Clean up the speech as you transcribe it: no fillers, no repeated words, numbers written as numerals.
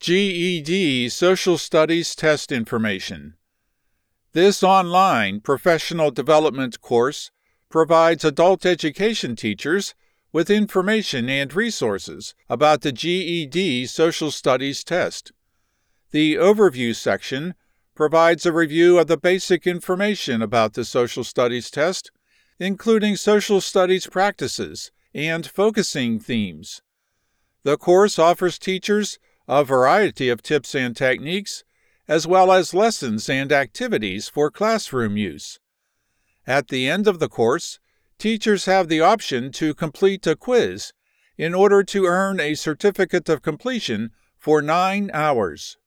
GED Social Studies Test Information. This online professional development course provides adult education teachers with information and resources about the GED Social Studies test. The Overview section provides a review of the basic information about the Social Studies test, including social studies practices and focusing themes. The course offers teachers a variety of tips and techniques, as well as lessons and activities for classroom use. At the end of the course, teachers have the option to complete a quiz in order to earn a certificate of completion for 9 hours.